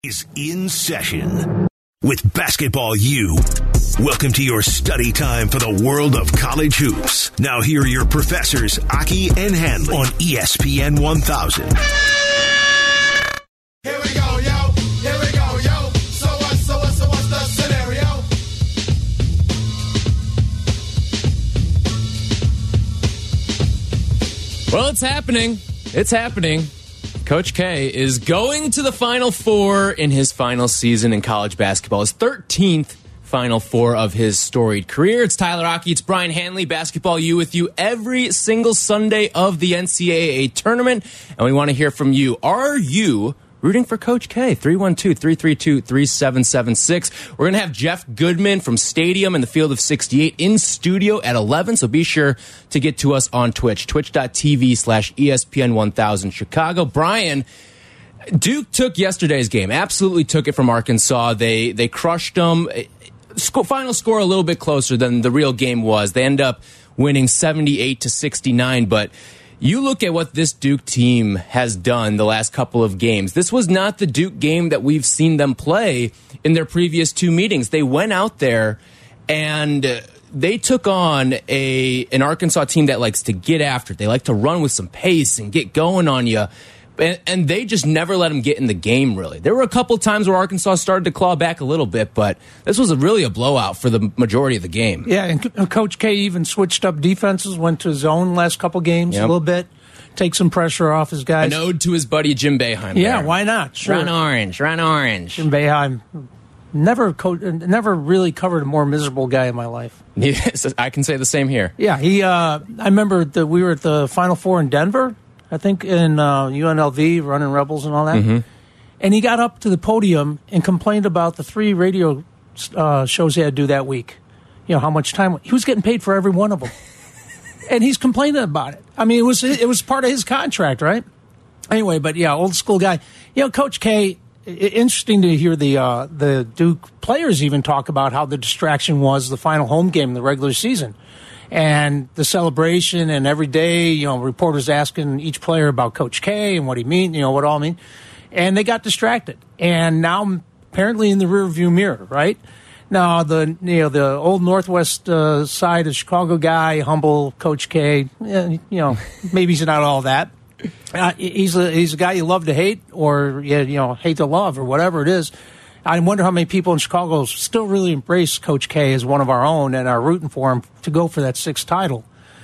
Is in session with Basketball U. Welcome to your study time for the world of college hoops. Now here are your professors, Aki and Hanley, on ESPN 1000. Here we go, yo. Here we go, yo. So what's the scenario? Well, it's happening. It's happening. Coach K is going to the Final Four in his final season in college basketball. His 13th Final Four of his storied career. It's Tyler Aki. It's Brian Hanley. Basketball U with you every single Sunday of the NCAA tournament. And we want to hear from you. Are you rooting for Coach K? 312-332-3776. We're going to have Jeff Goodman from Stadium in the Field of 68 in studio at 11. So be sure to get to us on Twitch, twitch.tv/ESPN1000 Chicago. Brian, Duke took yesterday's game, absolutely took it from Arkansas. They crushed them. Final score a little bit closer than the real game was. They end up winning 78-69, but you look at what this Duke team has done the last couple of games. This was not the Duke game that we've seen them play in their previous two meetings. They went out there and they took on an Arkansas team that likes to get after it. They like to run with some pace and get going on you. And they just never let them get in the game, really. There were a couple times where Arkansas started to claw back a little bit, but this was really a blowout for the majority of the game. Yeah, and Coach K even switched up defenses, went to zone last couple games a little bit, take some pressure off his guys. An ode to his buddy Jim Boeheim. Yeah, there. why not? Sure. Run orange. Jim Boeheim never really covered a more miserable guy in my life. Yes, I can say the same here. Yeah, I remember that we were at the Final Four in Denver, I think in UNLV, running Rebels and all that. Mm-hmm. And he got up to the podium and complained about the 3 radio shows he had to do that week. You know, how much time. He was getting paid for every one of them. And he's complaining about it. I mean, it was part of his contract, right? Anyway, but yeah, old school guy. You know, Coach K, interesting to hear the Duke players even talk about how the distraction was the final home game in the regular season. And the celebration, and every day, you know, reporters asking each player about Coach K and what he mean, you know, what all mean. And they got distracted. And now apparently in the rearview mirror, right? Now the old Northwest side of Chicago guy, humble Coach K, you know, maybe he's not all that. He's a guy you love to hate, or you know, hate to love, or whatever it is. I wonder how many people in Chicago still really embrace Coach K as one of our own and are rooting for him to go for that 6th title.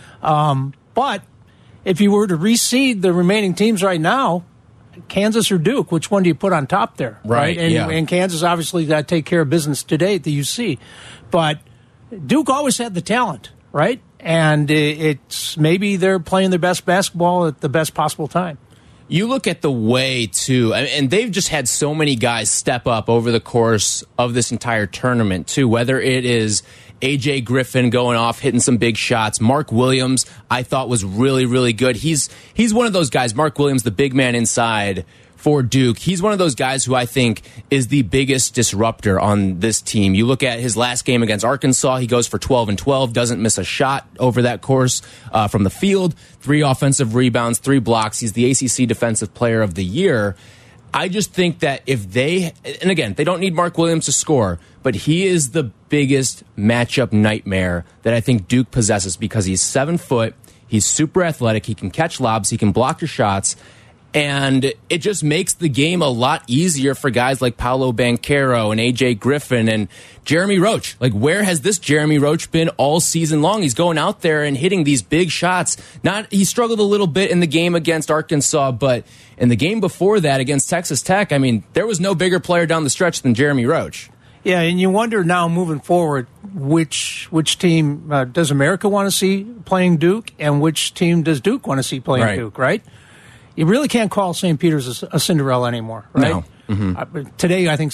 But if you were to reseed the remaining teams right now, Kansas or Duke, which one do you put on top there? Right? And Kansas obviously got to take care of business today at the UC. But Duke always had the talent, right? And it's maybe they're playing their best basketball at the best possible time. You look at the way, too, and they've just had so many guys step up over the course of this entire tournament, too, whether it is A.J. Griffin going off, hitting some big shots. Mark Williams, I thought, was really, really good. He's one of those guys, Mark Williams, the big man inside for Duke. He's one of those guys who I think is the biggest disruptor on this team. You look at his last game against Arkansas, he goes for 12 and 12, doesn't miss a shot over that course from the field, 3 offensive rebounds, 3 blocks. He's the ACC Defensive Player of the Year. I just think that if they, and again, they don't need Mark Williams to score, but he is the biggest matchup nightmare that I think Duke possesses because he's 7 foot, he's super athletic, he can catch lobs, he can block your shots, and it just makes the game a lot easier for guys like Paolo Banchero and A.J. Griffin and Jeremy Roach. Like, where has this Jeremy Roach been all season long? He's going out there and hitting these big shots. He struggled a little bit in the game against Arkansas, but in the game before that against Texas Tech, I mean, there was no bigger player down the stretch than Jeremy Roach. Yeah, and you wonder now moving forward which team does America want to see playing Duke, and which team does Duke want to see playing Duke, right? You really can't call St. Peter's a Cinderella anymore, right? No. Mm-hmm. Today, I think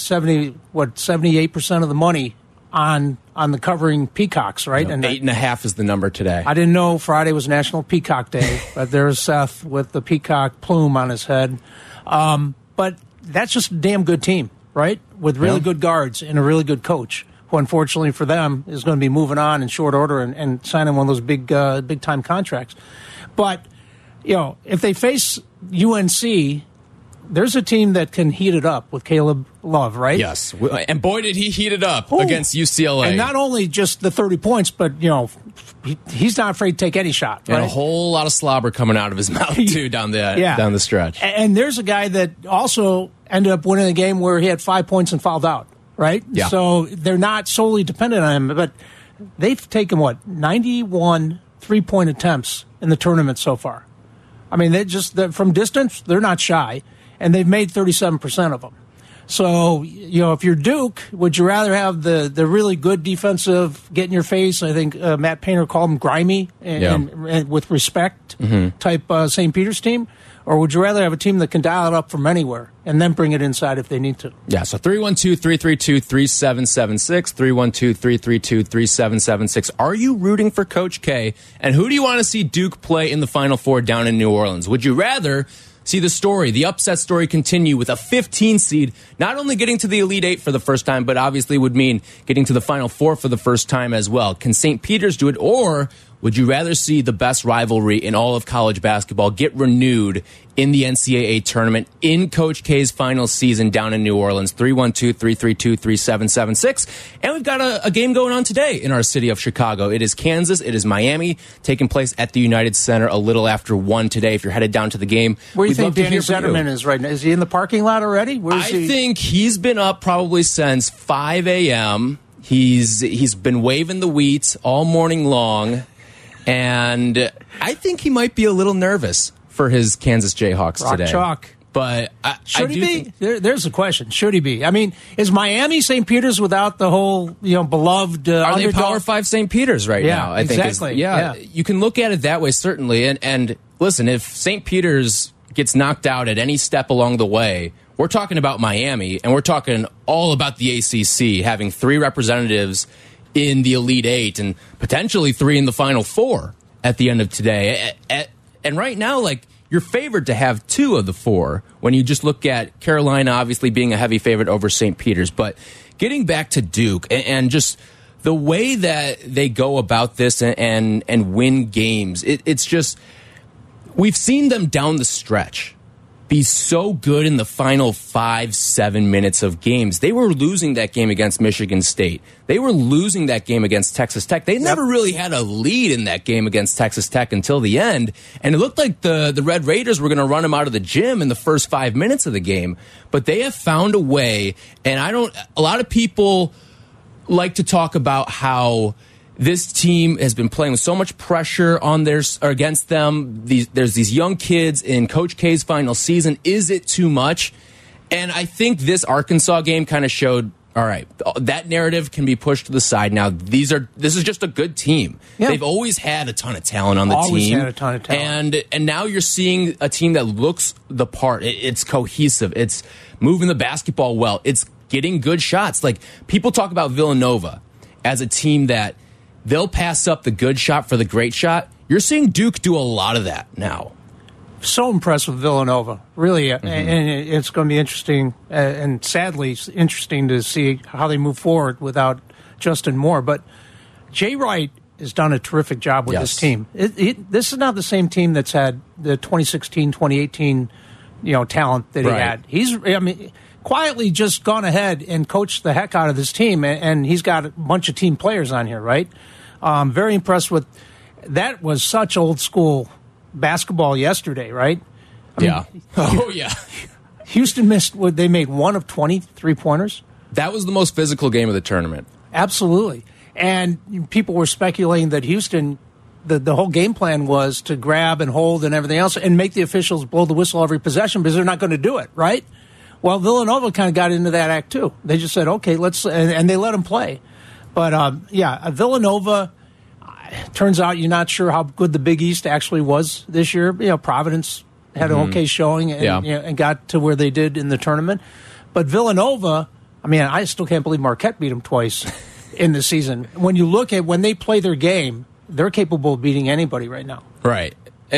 78% of the money on the covering peacocks, right? No, and 8.5 is the number today. I didn't know Friday was National Peacock Day, but there's Seth with the peacock plume on his head. But that's just a damn good team, right? With really good guards and a really good coach, who unfortunately for them is going to be moving on in short order and signing one of those big time contracts. But you know, if they face UNC, there's a team that can heat it up with Caleb love, right? Yes, and boy, did he heat it up against UCLA. And not only just the 30 points, but, he's not afraid to take any shot. And right? a whole lot of slobber coming out of his mouth, too, down the stretch. And there's a guy that also ended up winning the game where he had 5 points and fouled out, right? Yeah. So they're not solely dependent on him, but they've taken, 91 three-point attempts in the tournament so far. I mean, from distance, they're not shy, and they've made 37% of them. So, if you're Duke, would you rather have the really good defensive get in your face? I think Matt Painter called them grimy and with respect type St. Peter's team. Or would you rather have a team that can dial it up from anywhere and then bring it inside if they need to? Yeah, so 312-332-3776, 312-332-3776. Are you rooting for Coach K? And who do you want to see Duke play in the Final Four down in New Orleans? Would you rather see the upset story continue with a 15 seed, not only getting to the Elite Eight for the first time, but obviously would mean getting to the Final Four for the first time as well? Can St. Peter's do it, or would you rather see the best rivalry in all of college basketball get renewed in the NCAA tournament in Coach K's final season down in New Orleans? 312-332-3776. And we've got a game going on today in our city of Chicago. It is Kansas. It is Miami, taking place at the United Center a little after 1 today. If you're headed down to the game, where do you think Danny Zetterman is right now? Is he in the parking lot already? I think he's been up probably since 5 a.m. He's been waving the wheat all morning long. And I think he might be a little nervous for his Kansas Jayhawks today. Chalk. But should he be? There's the question. Should he be? I mean, is Miami St. Peter's without the whole beloved Are underdog? they Power 5 St. Peter's right now? I exactly. think yeah, you can look at it that way, certainly. And listen, if St. Peter's gets knocked out at any step along the way, we're talking about Miami, and we're talking all about the ACC having 3 representatives in the Elite Eight and potentially 3 in the Final Four at the end of today. And right now, you're favored to have 2 of the 4 when you just look at Carolina obviously being a heavy favorite over St. Peter's. But getting back to Duke and just the way that they go about this and win games, it's just, we've seen them down the stretch be so good in the final 5-7 minutes of games. They were losing that game against Michigan State. They were losing that game against Texas Tech. They never really had a lead in that game against Texas Tech until the end. And it looked like the Red Raiders were going to run them out of the gym in the first 5 minutes of the game. But they have found a way. And a lot of people like to talk about how this team has been playing with so much pressure on against them. There's these young kids in Coach K's final season. Is it too much? And I think this Arkansas game kind of showed, all right, that narrative can be pushed to the side now. This is just a good team. Yeah. They've always had a ton of talent on the team. Always had a ton of talent. And now you're seeing a team that looks the part. It's cohesive. It's moving the basketball well. It's getting good shots. People talk about Villanova as a team that they'll pass up the good shot for the great shot. You're seeing Duke do a lot of that now. So impressed with Villanova, really. And it's going to be interesting, and sadly interesting to see how they move forward without Justin Moore. But Jay Wright has done a terrific job with this team. This is not the same team that's had the 2016, 2018, talent that he had. He's, quietly just gone ahead and coached the heck out of this team, and he's got a bunch of team players on here, right? Very impressed with that. Was such old school basketball yesterday, right? Yeah. Houston missed. They made 1 of 20 3-pointers. That was the most physical game of the tournament. Absolutely. And people were speculating that Houston, the whole game plan was to grab and hold and everything else and make the officials blow the whistle every possession because they're not going to do it, right? Well, Villanova kind of got into that act, too. They just said, okay, and they let them play. But, Villanova, turns out you're not sure how good the Big East actually was this year. Providence had an okay showing and got to where they did in the tournament. But Villanova, I still can't believe Marquette beat them twice in the season. When you look at when they play their game, they're capable of beating anybody right now. Right.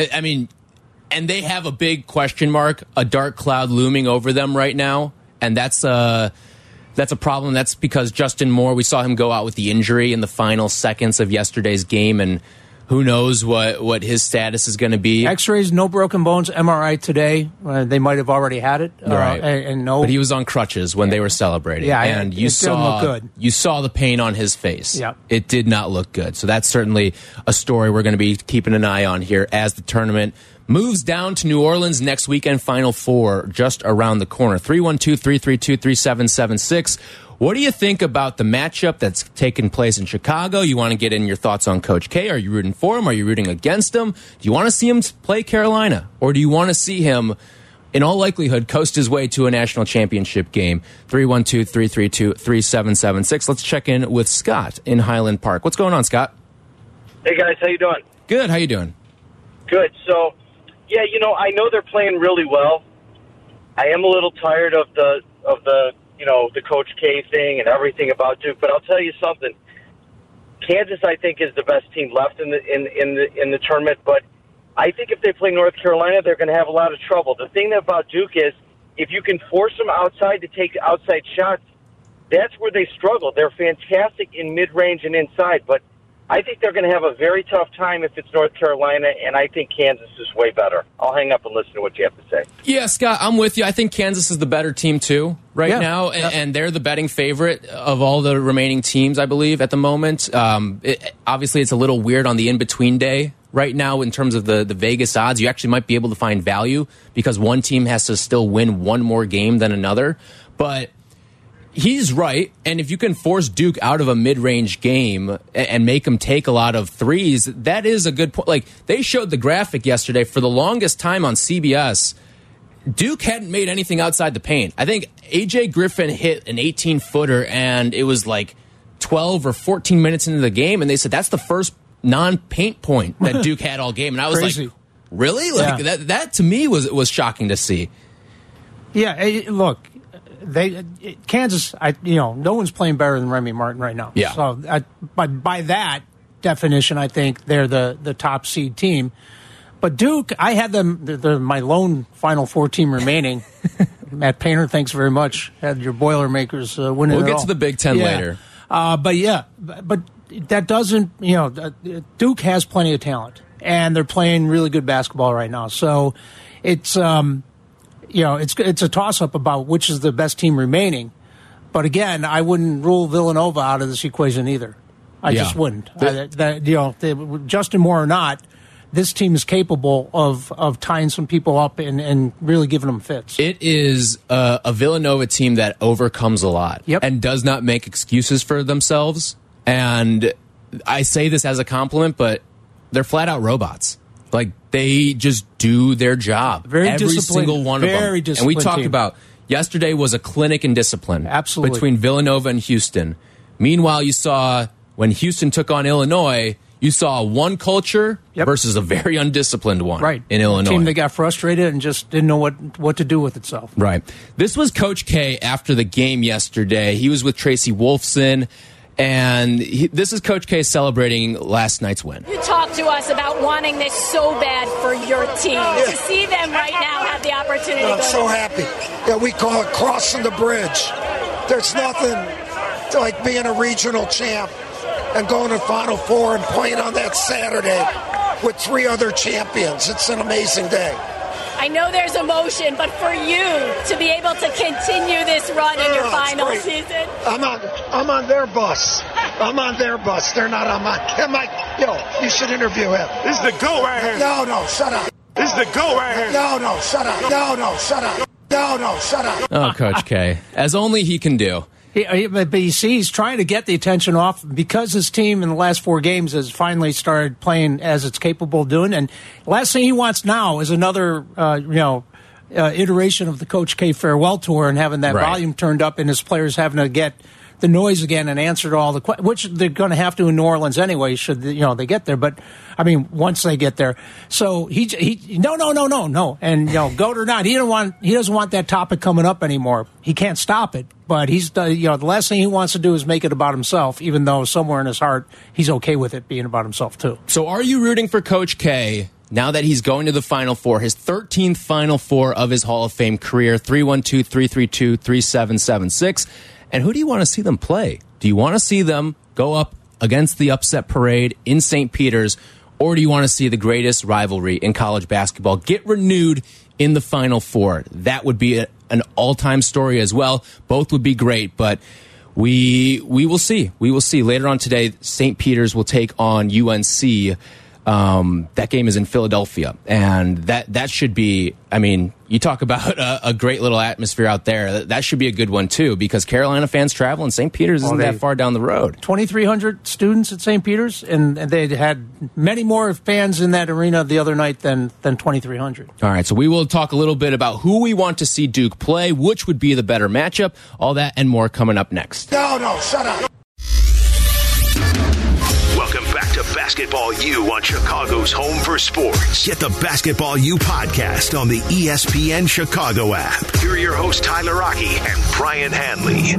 And they have a big question mark, a dark cloud looming over them right now, and that's a problem. That's because Justin Moore, we saw him go out with the injury in the final seconds of yesterday's game, and Who knows what his status is going to be? X-rays, no broken bones. MRI today. They might have already had it. Right. And no. But he was on crutches when they were celebrating. Yeah, and it didn't look good. You saw the pain on his face. Yeah. It did not look good. So that's certainly a story we're going to be keeping an eye on here as the tournament moves down to New Orleans next weekend. Final Four just around the corner. 312-332-3776. What do you think about the matchup that's taken place in Chicago? You want to get in your thoughts on Coach K? Are you rooting for him? Are you rooting against him? Do you want to see him play Carolina? Or do you want to see him, in all likelihood, coast his way to a national championship game? 312-332-3776. Let's check in with Scott in Highland Park. What's going on, Scott? Hey, guys. How you doing? Good. How you doing? Good. So, yeah, I know they're playing really well. I am a little tired of the the Coach K thing and everything about Duke, but I'll tell you something. Kansas, I think, is the best team left in the tournament, but I think if they play North Carolina, they're going to have a lot of trouble. The thing about Duke is if you can force them outside to take outside shots, that's where they struggle. They're fantastic in mid-range and inside, but I think they're going to have a very tough time if it's North Carolina, and I think Kansas is way better. I'll hang up and listen to what you have to say. Yeah, Scott, I'm with you. I think Kansas is the better team, too, now, and they're the betting favorite of all the remaining teams, I believe, at the moment. Obviously, it's a little weird on the in-between day right now in terms of the Vegas odds. You actually might be able to find value because one team has to still win one more game than another, but he's right, and if you can force Duke out of a mid-range game and make them take a lot of threes, that is a good point. Like, they showed the graphic yesterday. For the longest time on CBS, Duke hadn't made anything outside the paint. I think A.J. Griffin hit an 18-footer, and it was like 12 or 14 minutes into the game, and they said that's the first non-paint point that Duke had all game. And I was Crazy. like, really? Like that to me was shocking to see. Yeah, look. Kansas, no one's playing better than Remy Martin right now. Yeah. So, by that definition, I think they're the top seed team. But Duke, I had them. They're my lone Final Four team remaining. Matt Painter, thanks very much. Had your Boilermakers winning. We'll get to the Big Ten later. But that doesn't. Duke has plenty of talent, and they're playing really good basketball right now. So, it's. It's a toss-up about which is the best team remaining. But again, I wouldn't rule Villanova out of this equation either. I just wouldn't. Justin Moore or not, this team is capable of tying some people up and really giving them fits. It is a Villanova team that overcomes a lot and does not make excuses for themselves. And I say this as a compliment, but they're flat-out robots. Like, they just do their job. Every single one of them. Very disciplined. And we talked about yesterday was a clinic in discipline. Absolutely. Between Villanova and Houston. Meanwhile, you saw when Houston took on Illinois, you saw one culture versus a very undisciplined one in Illinois. A team that got frustrated and just didn't know what to do with itself. Right. This was Coach K after the game yesterday. He was with Tracy Wolfson. And this is Coach K celebrating last night's win. You talked to us about wanting this so bad for your team. Yeah. To see them right now have the opportunity. I'm so happy. Yeah, we call it crossing the bridge. There's nothing like being a regional champ and going to Final Four and playing on that Saturday with 3 other champions. It's an amazing day. I know there's emotion, but for you to be able to continue this run in your final season. I'm on their bus. I'm on their bus. They're not on mine. You should interview him. This is the GOAT right here. No, shut up. This is the GOAT right here. No, shut up. No, shut up. No, shut up. Oh, Coach K. As only he can do. But you see, he's trying to get the attention off because his team in the last 4 games has finally started playing as it's capable of doing. And the last thing he wants now is another, iteration of the Coach K farewell tour and having that volume turned up and his players having to get the noise again and answer to all the questions, which they're going to have to in New Orleans anyway, should they get there. But I mean, once they get there, so he no, and goat or not, he doesn't want that topic coming up anymore. He can't stop it, but he's the last thing he wants to do is make it about himself, even though somewhere in his heart he's okay with it being about himself too. So, are you rooting for Coach K? Now that he's going to the Final Four, his 13th Final Four of his Hall of Fame career, 312-332-3776. And who do you want to see them play? Do you want to see them go up against the upset parade in St. Peter's, Or do you want to see the greatest rivalry in college basketball get renewed in the Final Four? That would be an all-time story as well. Both would be great, but we will see. We will see. Later on today, St. Peter's will take on UNC. That game is in Philadelphia, and that should be, I mean, you talk about a great little atmosphere out there. That should be a good one, too, because Carolina fans travel, and St. Peter's isn't that far down the road. 2,300 students at St. Peter's, and they had many more fans in that arena the other night than 2,300. All right, so we will talk a little bit about who we want to see Duke play, which would be the better matchup, all that and more coming up next. No, shut up. Welcome back to Basketball U on Chicago's home for sports. Get the Basketball U podcast on the ESPN Chicago app. Here are your hosts, Tyler Rocky and Brian Hanley.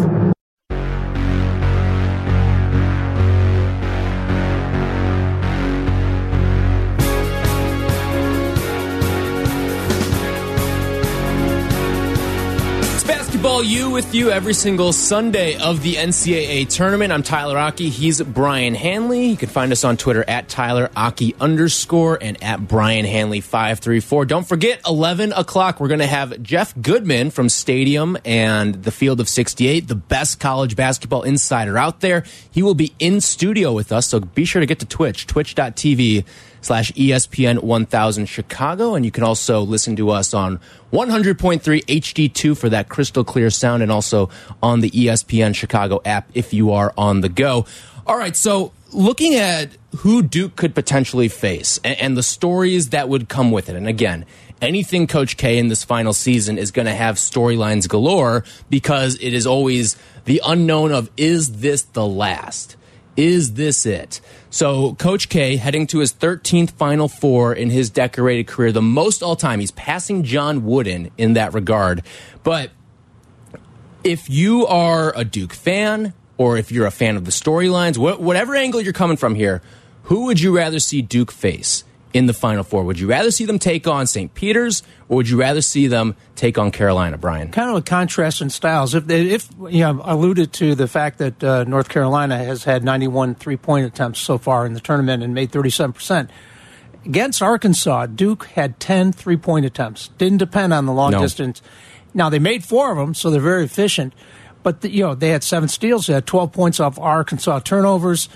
Basketball U with you every single Sunday of the NCAA tournament. I'm Tyler Rocky. He's Brian Hanley. You can find us on Twitter at @TylerAki_ and at Brian Hanley 534. Don't forget, 11 o'clock, we're going to have Jeff Goodman from Stadium and the Field of 68, the best college basketball insider out there. He will be in studio with us, so be sure to get to Twitch, twitch.tv/ESPN 1000 Chicago, and you can also listen to us on 100.3 HD2 for that crystal clear sound, and also on the ESPN Chicago app if you are on the go. All right, so looking at who Duke could potentially face and the stories that would come with it, and again, anything Coach K in this final season is going to have storylines galore because it is always the unknown of, is this the last? Is this it? So Coach K heading to his 13th Final Four in his decorated career, the most all-time. He's passing John Wooden in that regard. But if you are a Duke fan, or if you're a fan of the storylines, whatever angle you're coming from here, who would you rather see Duke face in the Final Four? Would you rather see them take on St. Peter's, or would you rather see them take on Carolina, Brian? Kind of a contrast in styles. If you know, alluded to the fact that North Carolina has had 91 three-point attempts so far in the tournament and made 37%. Against Arkansas, Duke had 10 three-point attempts. Didn't depend on the long distance. Now, they made 4 of them, so they're very efficient. But, they had 7 steals. They had 12 points off Arkansas turnovers.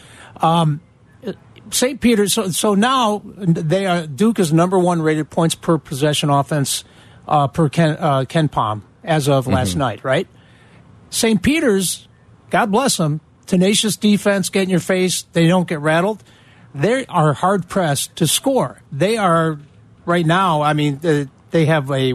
St. Peter's, so now Duke is #1 rated points per possession offense per Ken Pom as of last night, right? St. Peter's, God bless them, tenacious defense, get in your face, they don't get rattled. They are hard-pressed to score. They are, right now, I mean, they have a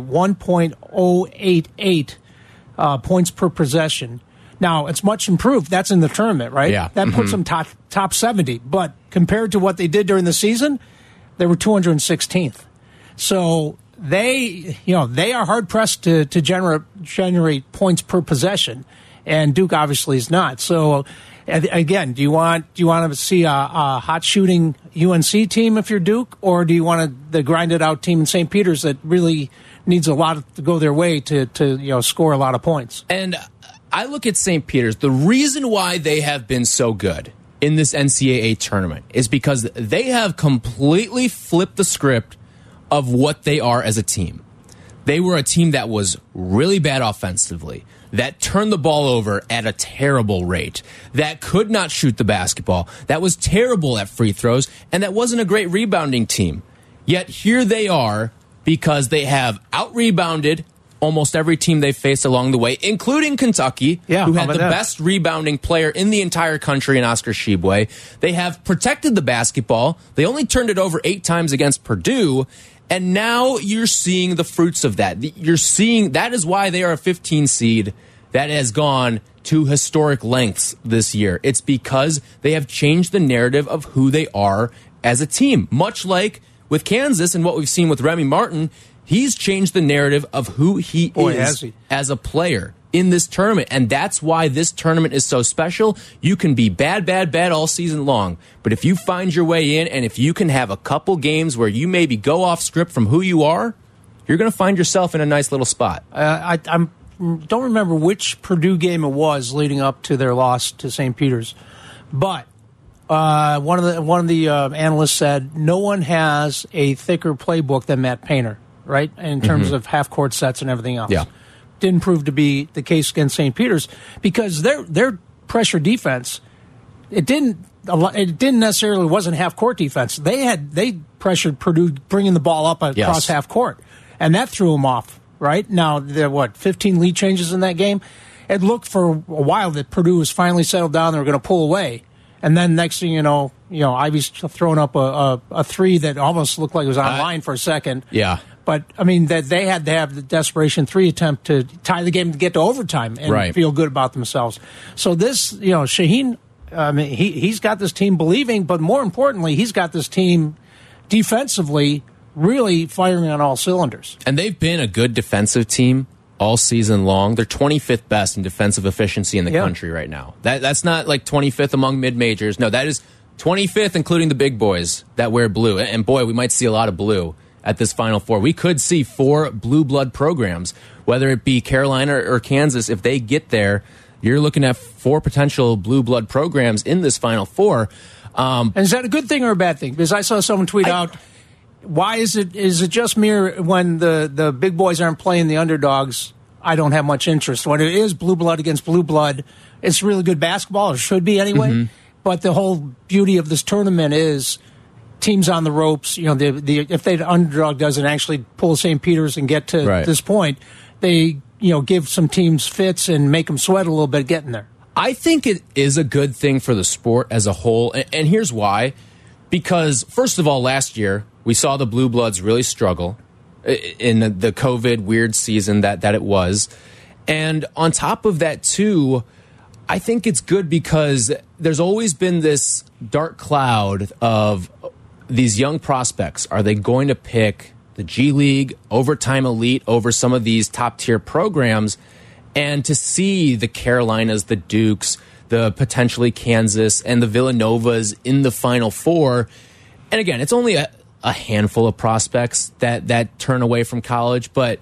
1.088 points per possession. Now, it's much improved. That's in the tournament, right? Yeah. That puts them top 70. But compared to what they did during the season, they were 216th. So they are hard-pressed to generate points per possession, and Duke obviously is not. So, again, do you want to see a hot-shooting UNC team if you're Duke, or do you want the grinded-out team in St. Peter's that really needs a lot to go their way to score a lot of points? And I look at St. Peter's. The reason why they have been so good in this NCAA tournament is because they have completely flipped the script of what they are as a team. They were a team that was really bad offensively, that turned the ball over at a terrible rate, that could not shoot the basketball, that was terrible at free throws, and that wasn't a great rebounding team. Yet here they are because they have out-rebounded almost every team they faced along the way, including Kentucky, who had the best rebounding player in the entire country in Oscar Tshiebwe. They have protected the basketball. They only turned it over 8 times against Purdue, and now you're seeing the fruits of that. You're seeing that is why they are a 15 seed that has gone to historic lengths this year. It's because they have changed the narrative of who they are as a team, much like with Kansas and what we've seen with Remy Martin. He's changed the narrative of who he is as a player in this tournament, and that's why this tournament is so special. You can be bad all season long, but if you find your way in and if you can have a couple games where you maybe go off script from who you are, you're going to find yourself in a nice little spot. I don't remember which Purdue game it was leading up to their loss to St. Peter's, but One of the analysts said no one has a thicker playbook than Matt Painter, right? In terms of half court sets and everything else. Yeah. Didn't prove to be the case against St. Peter's because their pressure defense, it didn't necessarily wasn't half court defense. They pressured Purdue bringing the ball up across half court, and that threw them off. Right now, there 15 lead changes in that game. It looked for a while that Purdue was finally settled down. They were going to pull away. And then next thing you know, Ivy's throwing up a three that almost looked like it was on line for a second. Yeah. But, I mean, that they had to have the desperation three attempt to tie the game to get to overtime and feel good about themselves. So this, Shaheen, he's got this team believing, but more importantly, he's got this team defensively really firing on all cylinders. And they've been a good defensive team all season long. They're 25th best in defensive efficiency in the country right now. That's not like 25th among mid-majors. No, that is 25th, including the big boys that wear blue. And boy, we might see a lot of blue at this Final Four. We could see 4 blue blood programs, whether it be Carolina or Kansas. If they get there, you're looking at 4 potential blue blood programs in this Final Four. And is that a good thing or a bad thing? Because I saw someone tweet out, why is it just mere when the big boys aren't playing the underdogs, I don't have much interest. When it is blue blood against blue blood, it's really good basketball, or should be anyway. But the whole beauty of this tournament is teams on the ropes. If the underdog doesn't actually pull St. Peter's and get to this point, they give some teams fits and make them sweat a little bit getting there. I think it is a good thing for the sport as a whole, and here's why. Because, first of all, last year, we saw the Blue Bloods really struggle in the COVID weird season that it was. And on top of that, too, I think it's good because there's always been this dark cloud of these young prospects. Are they going to pick the G League, Overtime Elite over some of these top-tier programs? And to see the Carolinas, the Dukes, the potentially Kansas, and the Villanovas in the Final Four. And again, it's only a handful of prospects that turn away from college, but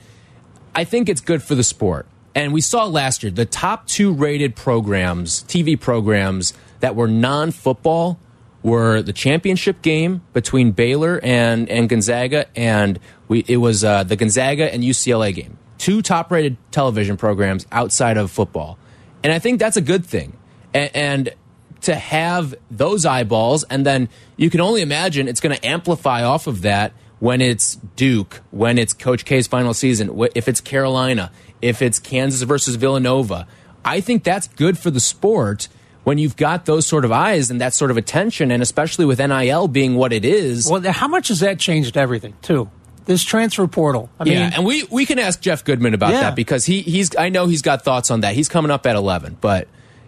I think it's good for the sport. And we saw last year, the top 2 rated programs, TV programs, that were non-football were the championship game between Baylor and Gonzaga, and it was the Gonzaga and UCLA game. 2 top-rated television programs outside of football. And I think that's a good thing. And to have those eyeballs, and then you can only imagine it's going to amplify off of that when it's Duke, when it's Coach K's final season, if it's Carolina, if it's Kansas versus Villanova. I think that's good for the sport when you've got those sort of eyes and that sort of attention, and especially with NIL being what it is. Well, how much has that changed everything, too? This transfer portal. I mean, and we can ask Jeff Goodman about that because I know he's got thoughts on that. He's coming up at 11, but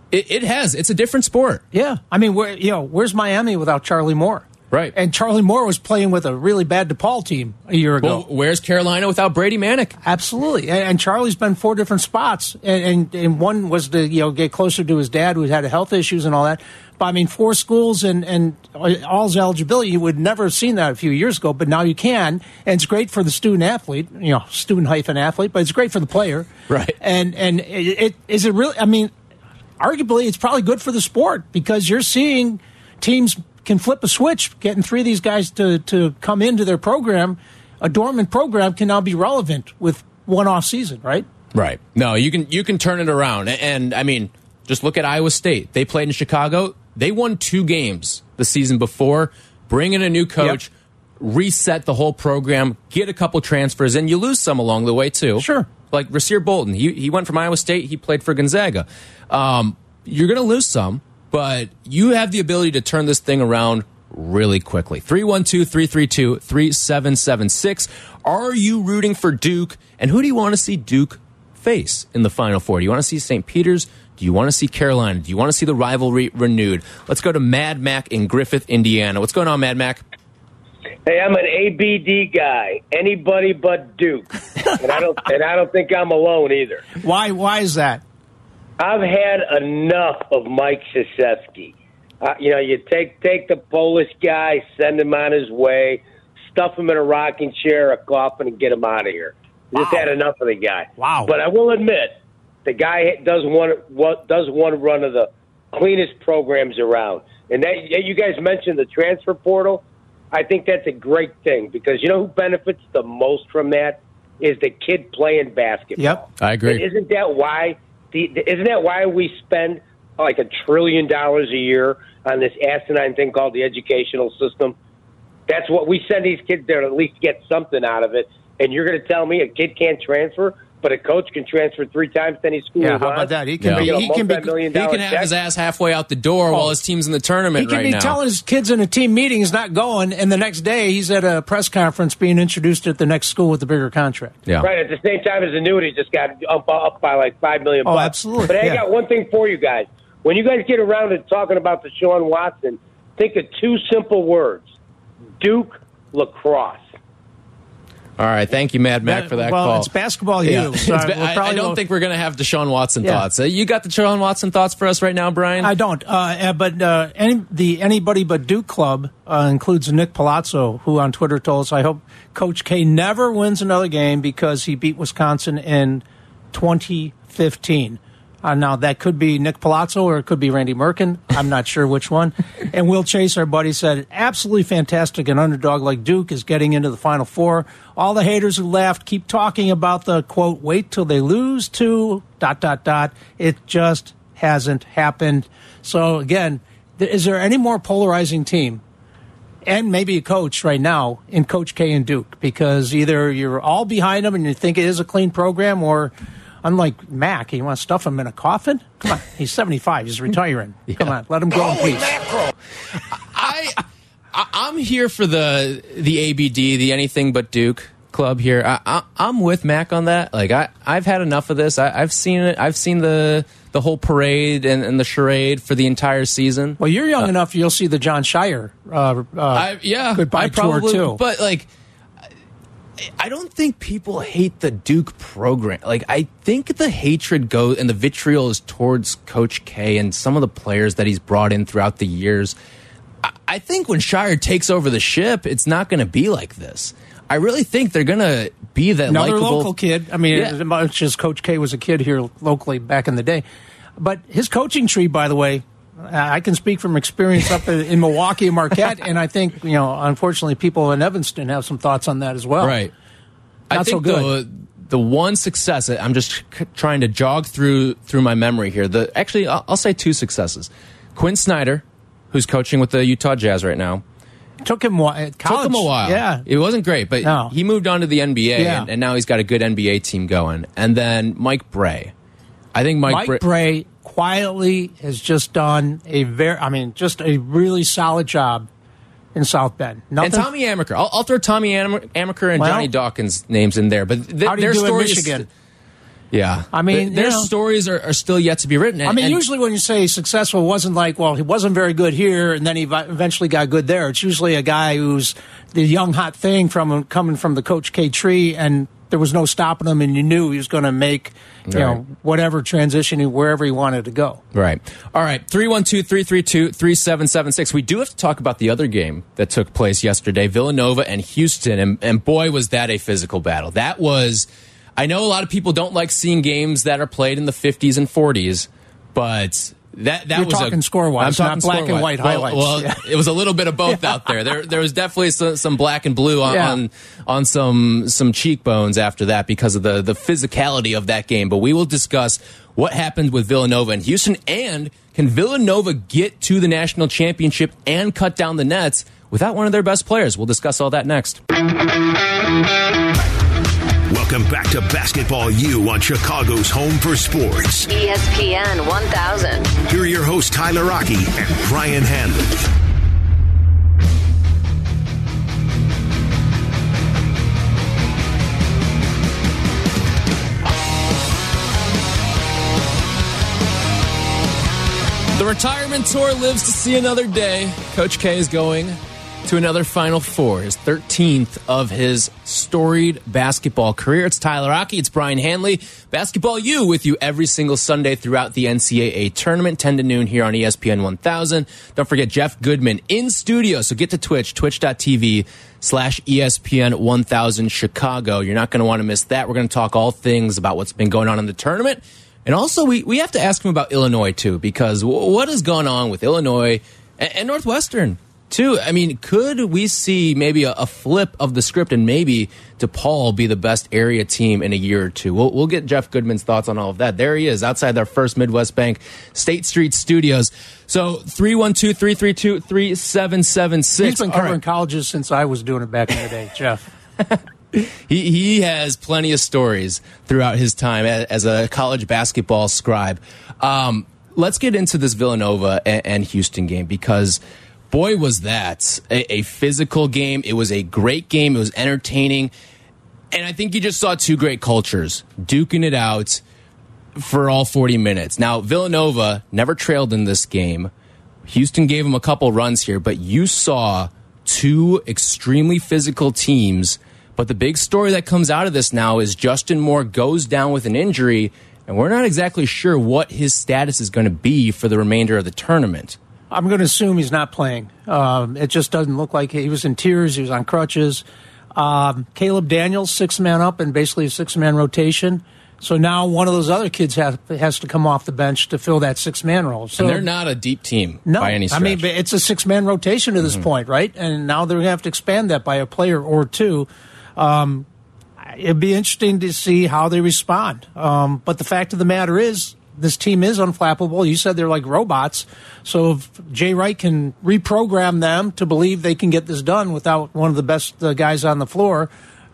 it's a different sport. Yeah. I mean, where's Miami without Charlie Moore? Right. And Charlie Moore was playing with a really bad DePaul team a year ago. Well, where's Carolina without Brady Manick? Absolutely. And Charlie's been 4 different spots. And one was to get closer to his dad who had health issues and all that. But I mean, 4 schools and all's eligibility. You would never have seen that a few years ago, but now you can. And it's great for the student athlete, student-athlete, but it's great for the player. Right. And is it really, I mean, arguably it's probably good for the sport because you're seeing teams can flip a switch, getting 3 of these guys to come into their program. A dormant program can now be relevant with one off season, right? Right. No, you can turn it around. And I mean, just look at Iowa State. They played in Chicago. They won 2 games the season before. Bring in a new coach, reset the whole program, get a couple transfers, and you lose some along the way too. Sure. Like Rasir Bolton. He went from Iowa State. He played for Gonzaga. You're going to lose some, but you have the ability to turn this thing around really quickly. 312-332-3776. Are you rooting for Duke? And who do you want to see Duke face in the Final Four? Do you want to see St. Peter's? Do you want to see Carolina? Do you want to see the rivalry renewed? Let's go to Mad Mac in Griffith, Indiana. What's going on, Mad Mac? Hey, I'm an ABD guy. Anybody but Duke. and I don't think I'm alone either. Why is that? I've had enough of Mike Krzyzewski. You take the Polish guy, send him on his way, stuff him in a rocking chair, a coffin, and get him out of here. Just had enough of the guy. Wow. But I will admit, the guy does one run of the cleanest programs around. And that you guys mentioned the transfer portal. I think that's a great thing because you know who benefits the most from that is the kid playing basketball. Yep, I agree. And isn't that why we spend like $1 trillion a year on this asinine thing called the educational system? That's what we send these kids there to at least get something out of it. And you're going to tell me a kid can't transfer, but a coach can transfer 3 times to any school he how wants? about that? He can have his ass halfway out the door while his team's in the tournament right now. He can be telling his kids in a team meeting he's not going, and the next day he's at a press conference being introduced at the next school with the bigger contract. Yeah. Right, at the same time his annuity just got up by like $5 million. Oh, absolutely. But I got one thing for you guys. When you guys get around to talking about Deshaun Watson, think of 2 simple words. Duke lacrosse. All right, thank you, Mad Mac, for that call. Well, it's basketball you. So I don't think we're going to have Deshaun Watson thoughts. You got the Deshaun Watson thoughts for us right now, Brian? I don't. But the Anybody But Duke Club includes Nick Palazzo, who on Twitter told us, I hope Coach K never wins another game because he beat Wisconsin in 2015. Now, that could be Nick Palazzo or it could be Randy Merkin. I'm not sure which one. And Will Chase, our buddy, said, absolutely fantastic. An underdog like Duke is getting into the Final Four. All the haters who laughed keep talking about the, quote, wait till they lose to ... It just hasn't happened. So, again, is there any more polarizing team and maybe a coach right now in Coach K and Duke? Because either you're all behind them and you think it is a clean program, or unlike Mac, you want to stuff him in a coffin? Come on, he's 75. He's retiring. Come on, let him go in peace. I'm here for the ABD, the Anything But Duke club here. I'm with Mac on that. Like I've had enough of this. I've seen it. I've seen the whole parade and the charade for the entire season. Well, you're young enough. You'll see the John Shire goodbye tour too. But like, I don't think people hate the Duke program. Like, I think the hatred goes and the vitriol is towards Coach K and some of the players that he's brought in throughout the years. I think when Shire takes over the ship, it's not going to be like this. I really think they're going to be that another likable local kid. I mean, as much as Coach K was a kid here locally back in the day. But his coaching tree, by the way, I can speak from experience up in Milwaukee and Marquette, and I think, unfortunately, people in Evanston have some thoughts on that as well. Right. Not I think so good. The one success, I'm just trying to jog through my memory here. Actually, I'll say 2 successes. Quinn Snyder, who's coaching with the Utah Jazz right now. Took him a while. Yeah. It wasn't great, but he moved on to the NBA, and now he's got a good NBA team going. And then Mike Bray. I think Mike Bray quietly has just done a really solid job in South Bend. And Tommy Amaker. I'll throw Tommy Amaker and Johnny Dawkins names in there. But how do you do in Michigan? Yeah. I mean, their stories are still yet to be written. And usually when you say successful, it wasn't like, well, he wasn't very good here, and then he eventually got good there. It's usually a guy who's the young, hot thing coming from the Coach K tree, and there was no stopping him, and you knew he was going to make whatever transition wherever he wanted to go. Right. All right. 312-332-3776. We do have to talk about the other game that took place yesterday, Villanova and Houston, and boy, was that a physical battle. That was, I know a lot of people don't like seeing games that are played in the 50s and 40s, but that You're was talking score-wise, not black and white highlights. Well, it was a little bit of both out there. There was definitely some black and blue on some cheekbones after that because of the physicality of that game. But we will discuss what happened with Villanova and Houston, and can Villanova get to the national championship and cut down the nets without one of their best players? We'll discuss all that next. Welcome back to Basketball U on Chicago's home for sports. ESPN 1000. Here are your hosts, Tyler Rocky and Brian Hanley. The retirement tour lives to see another day. Coach K is going to another Final Four, his 13th of his storied basketball career. It's Tyler Rocky. It's Brian Hanley. Basketball U with you every single Sunday throughout the NCAA tournament, 10 to noon here on ESPN 1000. Don't forget Jeff Goodman in studio. So get to Twitch, twitch.tv/ESPN 1000 Chicago. You're not going to want to miss that. We're going to talk all things about what's been going on in the tournament. And also, we have to ask him about Illinois, too, because what has gone on with Illinois and Northwestern, too? I mean, could we see maybe a flip of the script and maybe DePaul be the best area team in a year or two? We'll get Jeff Goodman's thoughts on all of that. There he is, outside our first Midwest Bank State Street studios. So 312-332-3776. He's been covering colleges since I was doing it back in the day, Jeff. He has plenty of stories throughout his time as a college basketball scribe. Let's get into this Villanova and Houston game, because boy, was that a physical game. It was a great game. It was entertaining. And I think you just saw two great cultures duking it out for all 40 minutes. Now, Villanova never trailed in this game. Houston gave them a couple runs here, but you saw two extremely physical teams. But the big story that comes out of this now is Justin Moore goes down with an injury, and we're not exactly sure what his status is going to be for the remainder of the tournament. I'm going to assume he's not playing. It just doesn't look like he was in tears. He was on crutches. Caleb Daniels, 6-man up, and basically a 6-man rotation. So now one of those other kids has to come off the bench to fill that 6-man role. So, and they're not a deep team by any stretch. I mean, it's a 6-man rotation to this point, right? And now they're going to have to expand that by a player or two. It'd be interesting to see how they respond. But the fact of the matter is, this team is unflappable. You said they're like robots. So if Jay Wright can reprogram them to believe they can get this done without one of the best guys on the floor,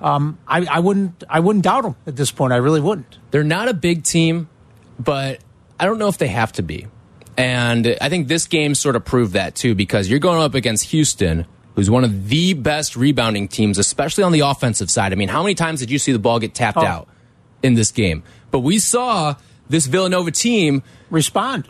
I wouldn't doubt them at this point. I really wouldn't. They're not a big team, but I don't know if they have to be. And I think this game sort of proved that too, because you're going up against Houston, who's one of the best rebounding teams, especially on the offensive side. I mean, how many times did you see the ball get tapped out in this game? But we saw this Villanova team respond,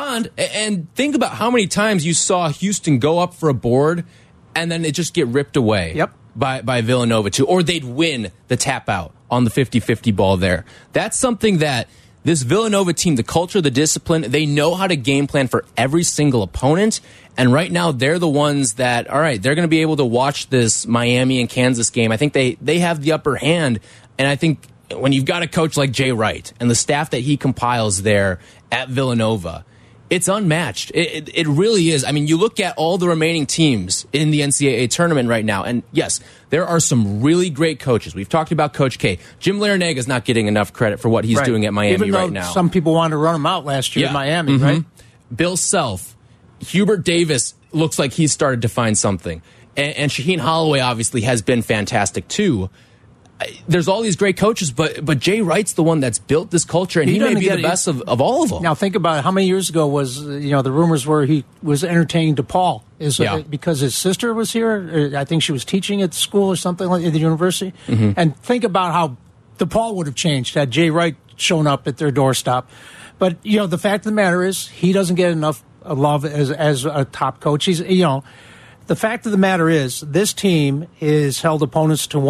and think about how many times you saw Houston go up for a board and then it just get ripped away by Villanova too, or they'd win the tap out on the 50-50 ball there. That's something that this Villanova team, the culture, the discipline, they know how to game plan for every single opponent. And right now, they're the ones that, all right, they're going to be able to watch this Miami and Kansas game. I think they have the upper hand. And I think when you've got a coach like Jay Wright and the staff that he compiles there at Villanova, it's unmatched. It really is. I mean, you look at all the remaining teams in the NCAA tournament right now, and yes, there are some really great coaches. We've talked about Coach K. Jim Larinaga is not getting enough credit for what he's doing at Miami right now. Some people wanted to run him out last year in Miami, right? Bill Self, Hubert Davis looks like he's started to find something. And Shaheen Holloway obviously has been fantastic too. There's all these great coaches, but Jay Wright's the one that's built this culture, and he may be the best of all of them. Now think about it. How many years ago was the rumors were he was entertaining DePaul because his sister was here? I think she was teaching at the school or something like at the university. And think about how DePaul would have changed had Jay Wright shown up at their doorstep. But the fact of the matter is he doesn't get enough love as a top coach. He's The fact of the matter is, this team is held opponents to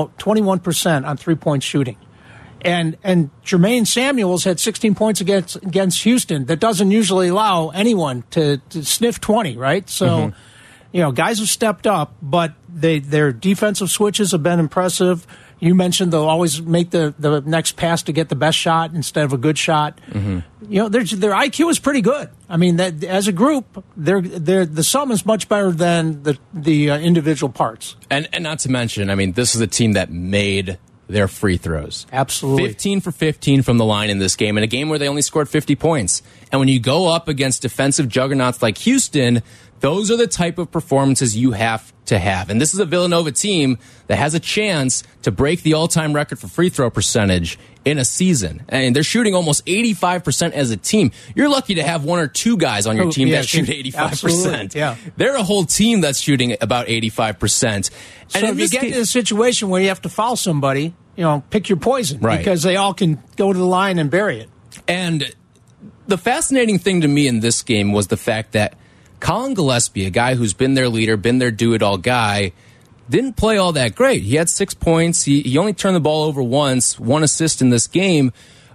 21% on three-point shooting. And Jermaine Samuels had 16 points against Houston. That doesn't usually allow anyone to sniff 20, right? So, guys have stepped up, but their defensive switches have been impressive. You mentioned they'll always make the next pass to get the best shot instead of a good shot. Their IQ is pretty good. I mean, that as a group, the sum is much better than the individual parts. And not to mention, I mean, this is a team that made their free throws. Absolutely. 15 for 15 from the line in this game, in a game where they only scored 50 points. And when you go up against defensive juggernauts like Houston, those are the type of performances you have to have. And this is a Villanova team that has a chance to break the all-time record for free throw percentage in a season. And they're shooting almost 85% as a team. You're lucky to have one or two guys on your team that shoot 85%. Absolutely, yeah. They're a whole team that's shooting about 85%. And so if you get to a situation where you have to foul somebody, pick your poison. Right. Because they all can go to the line and bury it. And the fascinating thing to me in this game was the fact that Colin Gillespie, a guy who's been their leader, been their do-it-all guy, didn't play all that great. He had 6 points. He only turned the ball over once, 1 assist in this game.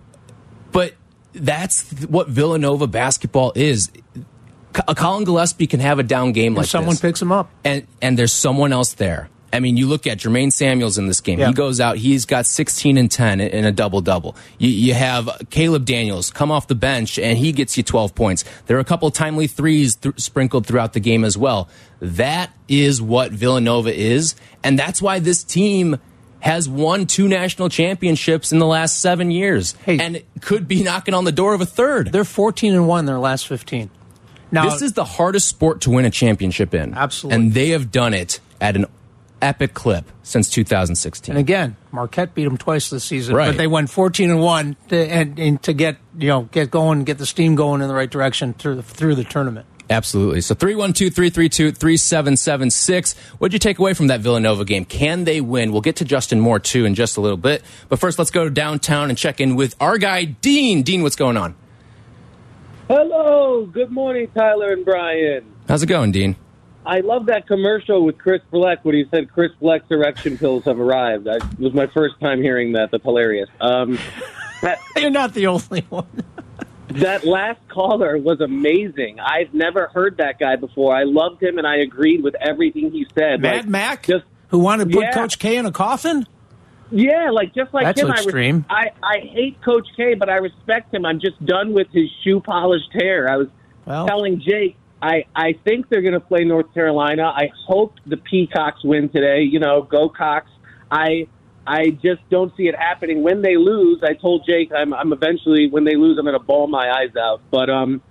But that's what Villanova basketball is. Colin Gillespie can have a down game like this. Someone picks him up. And there's someone else there. I mean, you look at Jermaine Samuels in this game. Yeah. He goes out, he's got 16 and 10 in a double-double. You have Caleb Daniels come off the bench, and he gets you 12 points. There are a couple timely threes sprinkled throughout the game as well. That is what Villanova is, and that's why this team has won 2 national championships in the last 7 years, and could be knocking on the door of a third. They're 14-1 in their last 15. Now, this is the hardest sport to win a championship in. Absolutely. And they have done it at an epic clip since 2016. And again, Marquette beat them twice this season, right. But they went 14-1 and to get going, get the steam going in the right direction through the tournament. Absolutely. So 312-332-3776. What'd you take away from that Villanova game? Can they win? We'll get to Justin Moore, too, in just a little bit. But first, let's go downtown and check in with our guy, Dean. Dean, what's going on? Hello. Good morning, Tyler and Brian. How's it going, Dean? I love that commercial with Chris Bleck when he said Chris Bleck's erection pills have arrived. It was my first time hearing that. That's hilarious. You're not the only one. That last caller was amazing. I've never heard that guy before. I loved him, and I agreed with everything he said. Mad Mac? Who wanted to put Coach K in a coffin? Yeah, just like That's him. Extreme. I hate Coach K, but I respect him. I'm just done with his shoe-polished hair. I was telling Jake, I think they're going to play North Carolina. I hope the Peacocks win today. Go Cox. I just don't see it happening. When they lose, I told Jake I'm eventually, when they lose, I'm going to bawl my eyes out. But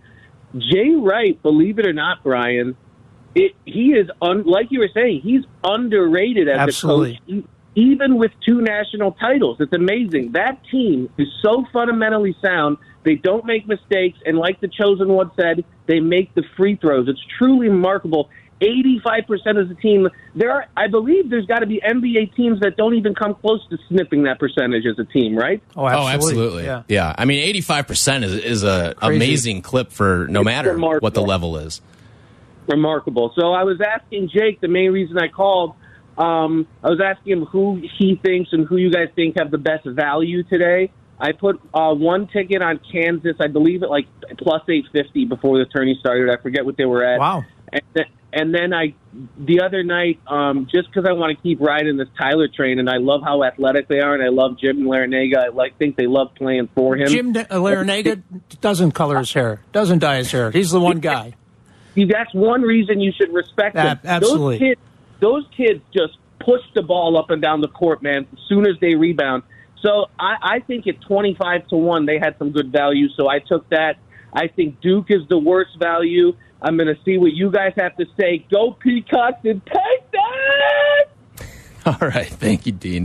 Jay Wright, believe it or not, Brian, he is, like you were saying, he's underrated as a coach, even with 2 national titles. It's amazing. That team is so fundamentally sound. They don't make mistakes, and like the Chosen One said, they make the free throws. It's truly remarkable. 85% of the team. I believe there's got to be NBA teams that don't even come close to snipping that percentage as a team, right? Oh, absolutely. Yeah. I mean, 85% is an amazing clip for no matter what the level is. Remarkable. So I was asking Jake, the main reason I called, I was asking him who he thinks and who you guys think have the best value today. I put one ticket on Kansas, I believe at plus 850 before the tourney started. I forget what they were at. Wow. And then the other night, just because I want to keep riding this Tyler train, and I love how athletic they are, and I love Jim Larinaga. I think they love playing for him. Jim Larinaga doesn't color his hair, doesn't dye his hair. He's the one guy. That's one reason you should respect him. Absolutely. Those kids just push the ball up and down the court, man, as soon as they rebound. So I think at 25-1, they had some good value, so I took that. I think Duke is the worst value. I'm going to see what you guys have to say. Go Peacocks and take that! All right. Thank you, Dean.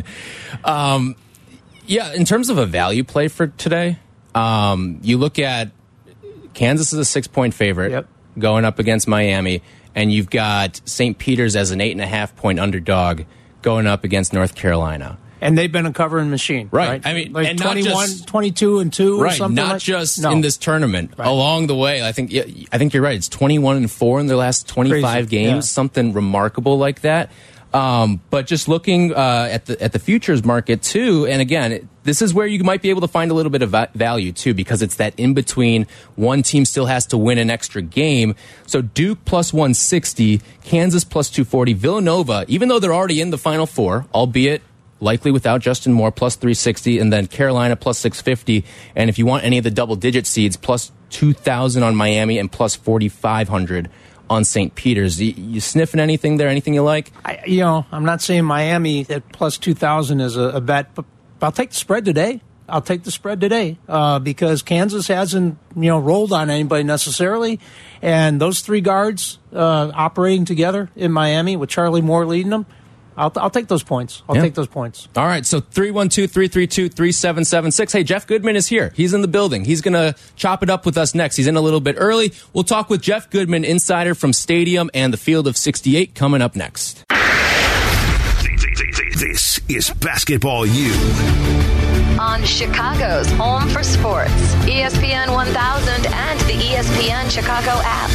In terms of a value play for today, you look at Kansas is a 6-point favorite going up against Miami, and you've got St. Peter's as an 8.5-point underdog going up against North Carolina. And they've been a covering machine. Right. I mean, and 21, 22-2 or something not like just in this tournament. Right. Along the way, I think you're right. It's 21-4 in their last 25 games, something remarkable like that. But just looking at the futures market, too, and again, this is where you might be able to find a little bit of value, too, because it's that in-between. One team still has to win an extra game. So Duke plus 160, Kansas plus 240, Villanova, even though they're already in the Final Four, albeit likely without Justin Moore, plus 360, and then Carolina plus 650. And if you want any of the double-digit seeds, plus 2,000 on Miami and plus 4,500 on St. Peter's. You sniffing anything there? Anything you like? I'm not saying Miami at plus 2,000 is a bet, but I'll take the spread today. Because Kansas hasn't rolled on anybody necessarily, and those 3 guards operating together in Miami with Charlie Moore leading them. I'll take those points. I'll take those points. All right, so 312-332-3776. Hey, Jeff Goodman is here. He's in the building. He's going to chop it up with us next. He's in a little bit early. We'll talk with Jeff Goodman, insider from Stadium and the Field of 68, coming up next. This is Basketball U. On Chicago's home for sports, ESPN 1000 and the ESPN Chicago app.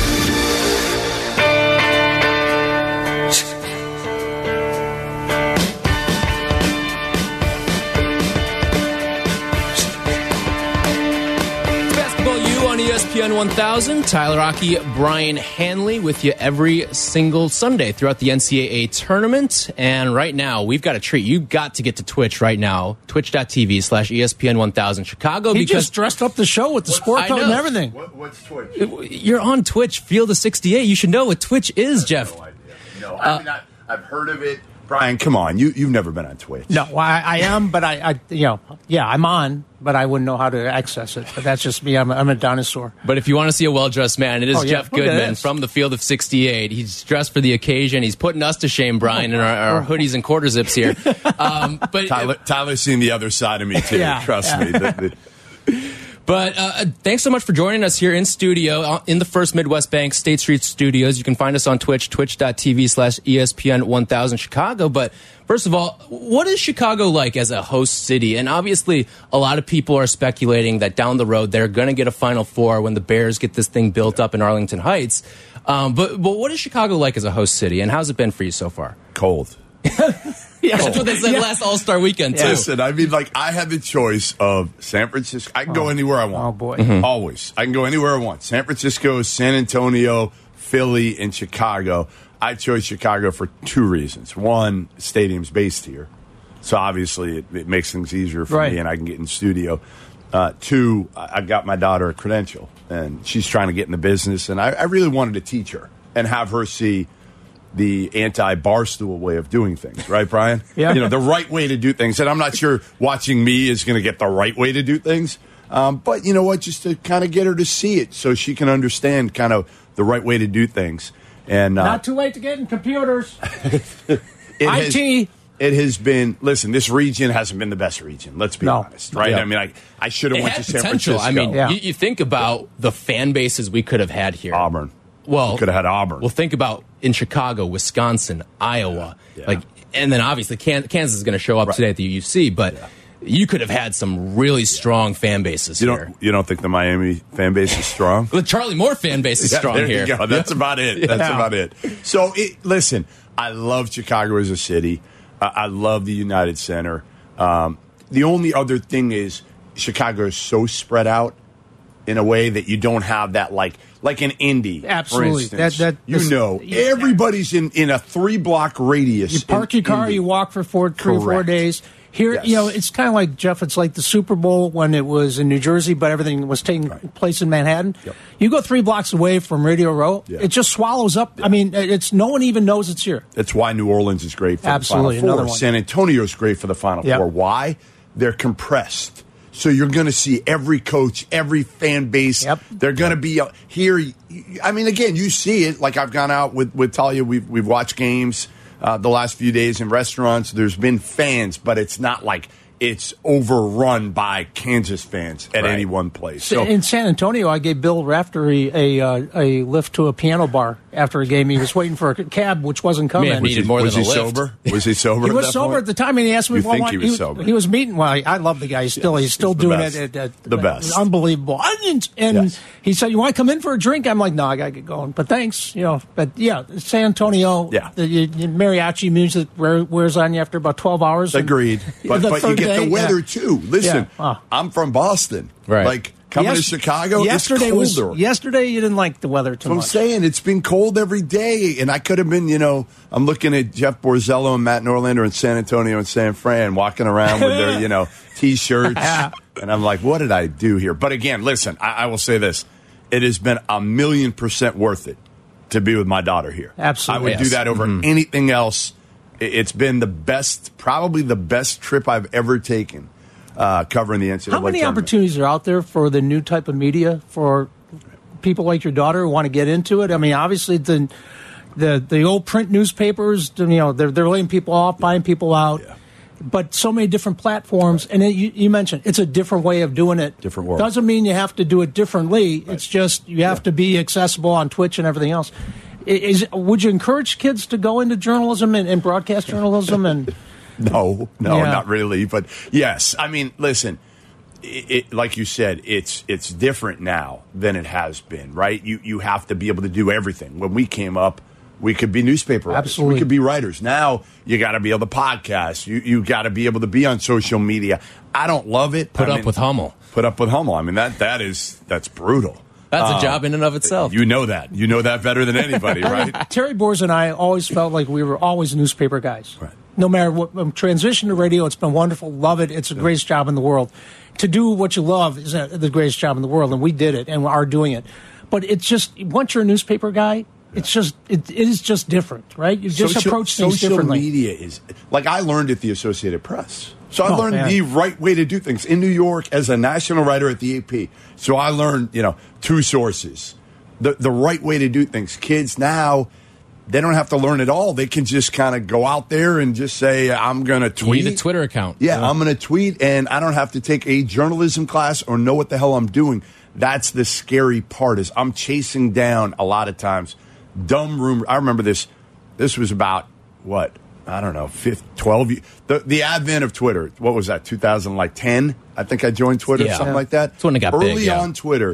ESPN ESPN 1000. Tyler Aki, Brian Hanley with you every single Sunday throughout the NCAA tournament. And right now, we've got a treat. You've got to get to Twitch right now. Twitch.tv/ESPN 1000 Chicago. He just dressed up the show with the sport coat and everything. What's Twitch? You're on Twitch, Field of 68. You should know what Twitch is, Jeff. No idea. No, I mean, I've heard of it. Brian, come on. You've never been on Twitch. No, I am, but I'm on, but I wouldn't know how to access it. But that's just me. I'm a dinosaur. But if you want to see a well-dressed man, it is Jeff Goodman from the Field of 68. He's dressed for the occasion. He's putting us to shame, Brian, in our hoodies and quarter zips here. But Tyler's seen the other side of me, too. Trust me. But thanks so much for joining us here in studio in the First Midwest Bank State Street Studios. You can find us on Twitch, twitch.tv/ESPN 1000 Chicago. But first of all, what is Chicago like as a host city? And obviously, a lot of people are speculating that down the road they're going to get a Final Four when the Bears get this thing built up in Arlington Heights. But what is Chicago like as a host city, and how's it been for you so far? Cold. Yeah, that's what they said last All-Star weekend, too. Listen, I mean, I had the choice of San Francisco. I can go anywhere I want. Oh, boy. Mm-hmm. Always. I can go anywhere I want. San Francisco, San Antonio, Philly, and Chicago. I chose Chicago for two reasons. One, the stadium's based here. So, obviously, it makes things easier for me, and I can get in studio. Two, I got my daughter a credential, and she's trying to get in the business, and I really wanted to teach her and have her see the anti-Barstool way of doing things, right, Brian? Yeah. The right way to do things. And I'm not sure watching me is going to get the right way to do things. But you know what? Just to kind of get her to see it so she can understand kind of the right way to do things. And not too late to get in computers. IT. It has been, listen, this region hasn't been the best region. Let's be honest, right? Yeah. I mean, I should have went to San potential. Francisco. I mean, you think about the fan bases we could have had here. Auburn. Well, could have had Auburn. Well, think about in Chicago, Wisconsin, Iowa, and then obviously Kansas is going to show up today at the UC. But you could have had some really strong fan bases here. You don't think the Miami fan base is strong? The Charlie Moore fan base is strong there here. You go. That's about it. That's about it. So, listen, I love Chicago as a city. I love the United Center. The only other thing is Chicago is so spread out in a way that you don't have that like an Indy, absolutely. For instance. Everybody's in a 3-block radius. You park your car, you walk for 3 or 4 days. Here, it's kind of like, Jeff, it's like the Super Bowl when it was in New Jersey, but everything was taking place in Manhattan. Yep. You go 3 blocks away from Radio Row, it just swallows up. Yeah. I mean, no one even knows it's here. That's why New Orleans is great for the Final Four. San Antonio is great for the Final Four. Why? They're compressed. So you're going to see every coach, every fan base. Yep. They're going to be here. I mean, again, you see it. Like I've gone out with Talia. We've watched games the last few days in restaurants. There's been fans, but it's not like it's overrun by Kansas fans at any one place. So in San Antonio, I gave Bill Raftery a lift to a piano bar after a game. He was waiting for a cab, which wasn't coming. Was he sober? Was he sober? He was sober at the time, and he asked me. He was sober? He was meeting. Well, I love the guy. He's still doing it. The best, unbelievable. And he said, "You want to come in for a drink?" I'm like, "No, I got to get going." But thanks, But San Antonio. Yeah, the mariachi music wears on you after about 12 hours. Agreed. But you get the weather too. Listen, I'm from Boston. Right. Like coming to Chicago, yesterday it's colder. Yesterday you didn't like the weather too much. I'm saying it's been cold every day, and I could have been, I'm looking at Jeff Borzello and Matt Norlander in San Antonio and San Fran walking around with their, T-shirts, and I'm like, what did I do here? But again, listen, I will say this: it has been 1,000,000% worth it to be with my daughter here. Absolutely, I would do that over anything else. It's been probably the best trip I've ever taken covering the NCAA. How many opportunities are out there for the new type of media for people like your daughter who want to get into it? I mean, obviously the old print newspapers, they're laying people off, buying people out. Yeah. But so many different platforms, and you mentioned it's a different way of doing it. Different world. Doesn't mean you have to do it differently. Right. It's just you have to be accessible on Twitch and everything else. Would you encourage kids to go into journalism and broadcast journalism? And No, not really. But yes, I mean, listen, like you said, it's different now than it has been, right? You have to be able to do everything. When we came up, we could be newspaper writers. Absolutely. We could be writers. Now you got to be able to podcast. You got to be able to be on social media. I don't love it. Put up with Hummel. I mean, that's brutal. That's a job in and of itself. You know that. You know that better than anybody, right? Terry Boers and I always felt like we were always newspaper guys. Right. No matter what, transition to radio, it's been wonderful. Love it. It's the greatest job in the world. To do what you love is the greatest job in the world, and we did it and are doing it. But it's just, once you're a newspaper guy, it's just, it is just different, right? You just approach things differently. Social media is, like I learned at the Associated Press. So I learned the right way to do things in New York as a national writer at the AP. So I learned, two sources, the right way to do things. Kids now, they don't have to learn it all. They can just kind of go out there and just say, I'm going to tweet. You need a Twitter account. Yeah, I'm going to tweet, and I don't have to take a journalism class or know what the hell I'm doing. That's the scary part, is I'm chasing down, a lot of times, dumb rumors. I remember this. This was about, what? I don't know, 12 years. The advent of Twitter, what was that, 2010? I think I joined Twitter, something like that. That's when it got big, Early on Twitter,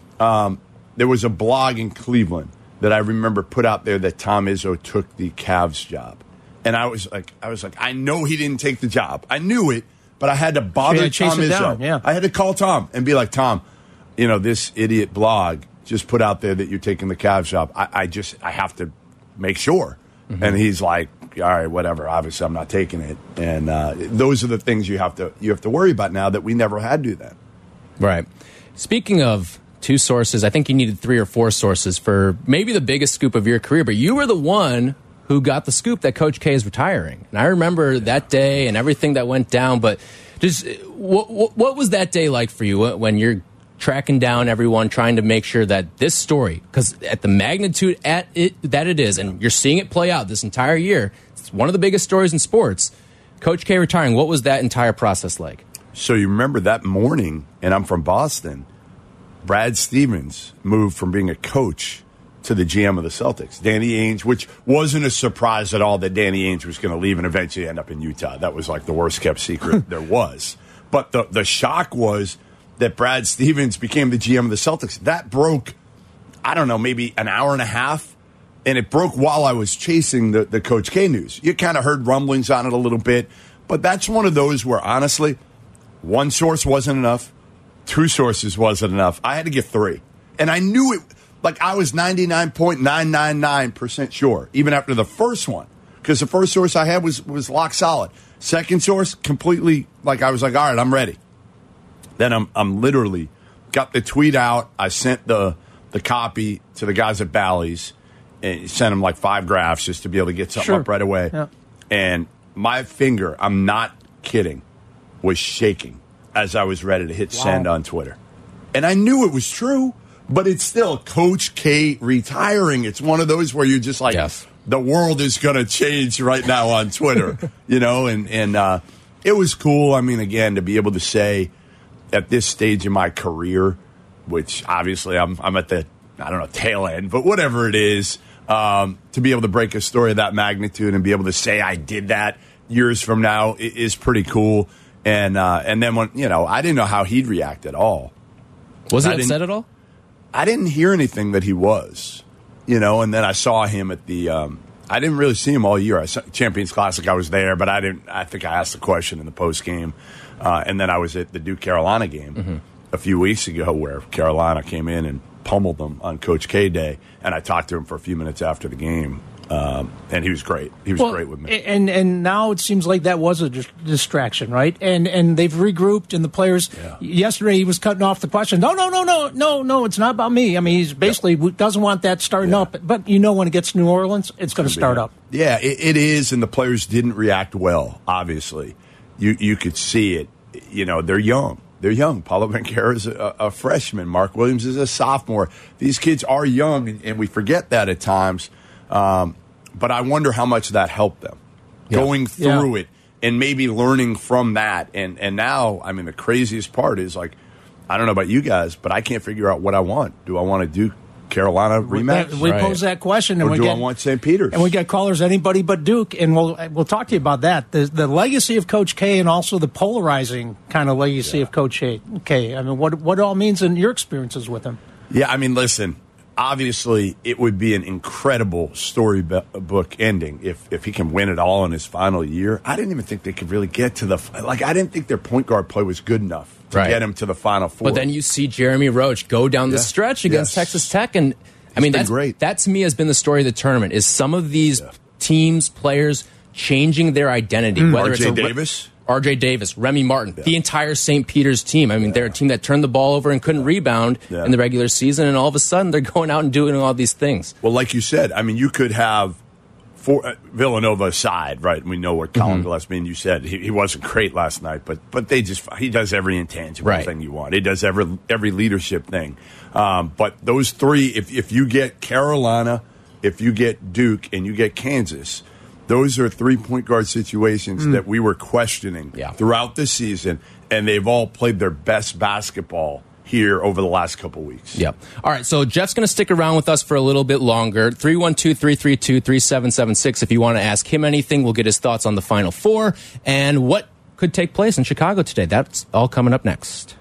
there was a blog in Cleveland that I remember put out there that Tom Izzo took the Cavs job. And I was like, I know he didn't take the job. I knew it, but I had to bother Tom Izzo. I had to call Tom and be like, Tom, this idiot blog just put out there that you're taking the Cavs job. I have to make sure. Mm-hmm. And he's like, all right, whatever. Obviously, I'm not taking it. And those are the things you have to worry about now that we never had to then. Right. Speaking of two sources, I think you needed 3 or 4 sources for maybe the biggest scoop of your career, but you were the one who got the scoop that Coach K is retiring. And I remember that day and everything that went down, but just what was that day like for you when you're tracking down everyone, trying to make sure that this story, because at the magnitude that it is, and you're seeing it play out this entire year, it's one of the biggest stories in sports. Coach K retiring, what was that entire process like? So you remember that morning, and I'm from Boston, Brad Stevens moved from being a coach to the GM of the Celtics. Danny Ainge, which wasn't a surprise at all that Danny Ainge was going to leave and eventually end up in Utah. That was like the worst kept secret there was. But the shock was that Brad Stevens became the GM of the Celtics. That broke, I don't know, maybe an hour and a half, and it broke while I was chasing the Coach K news. You kind of heard rumblings on it a little bit, but that's one of those where, honestly, one source wasn't enough, 2 sources wasn't enough. I had to get 3. And I knew it, like I was 99.999% sure, even after the first one, because the first source I had was lock solid. Second source, completely, like I was like, all right, I'm ready. Then I'm literally got the tweet out. I sent the copy to the guys at Bally's and sent them like 5 graphs just to be able to get something up right away. Yeah. And my finger, I'm not kidding, was shaking as I was ready to hit send on Twitter. And I knew it was true, but it's still Coach K retiring. It's one of those where you're just like, the world is going to change right now on Twitter, and it was cool. I mean, again, to be able to say, at this stage in my career, which obviously I'm at the, tail end, but whatever it is, to be able to break a story of that magnitude and be able to say I did that years from now is pretty cool. And then when, I didn't know how he'd react at all. Was he upset at all? I didn't hear anything that he was, and then I saw him at the, I didn't really see him all year. I saw Champions Classic, I was there, but I think I asked the question in the post game. And then I was at the Duke Carolina game a few weeks ago where Carolina came in and pummeled them on Coach K Day. And I talked to him for a few minutes after the game. And he was great. He was great with me. And now it seems like that was a distraction, right? And they've regrouped, and the players. Yesterday he was cutting off the question. No, it's not about me. I mean, he's basically doesn't want that starting up. But when it gets to New Orleans, it's going to start up. Yeah, it is, and the players didn't react well. Obviously, you could see it. They're young. They're young. Paulo Banchero is a freshman. Mark Williams is a sophomore. These kids are young, and we forget that at times. But I wonder how much that helped them going through it and maybe learning from that. And now, I mean, the craziest part is, like, I don't know about you guys, but I can't figure out what I want. Do I want to do Carolina rematch? We pose that question. And I want St. Peter's? And we get callers, anybody but Duke, and we'll talk to you about that. The legacy of Coach K and also the polarizing kind of legacy of Coach K. I mean, what it all means in your experiences with him. Yeah, I mean, listen, obviously, it would be an incredible storybook ending if he can win it all in his final year. I didn't even think they could really get to I didn't think their point guard play was good enough to get him to the Final Four. But then you see Jeremy Roach go down the stretch against Texas Tech, and I mean, that's great. That to me has been the story of the tournament, is some of these teams, players changing their identity. Whether it's RJ Davis, Remy Martin, the entire St. Peter's team. I mean, they're a team that turned the ball over and couldn't rebound in the regular season, and all of a sudden they're going out and doing all these things. Well, like you said, I mean, you could have Villanova aside, right? We know what Colin Gillespie, and you said he wasn't great last night, but he does every intangible thing you want. He does every leadership thing. But those three, if you get Carolina, if you get Duke, and you get Kansas, those are 3-point guard situations that we were questioning throughout the season, and they've all played their best basketball here over the last couple weeks. Yep. All right, so Jeff's going to stick around with us for a little bit longer. 312-332-3776. If you want to ask him anything, we'll get his thoughts on the Final Four and what could take place in Chicago today. That's all coming up next.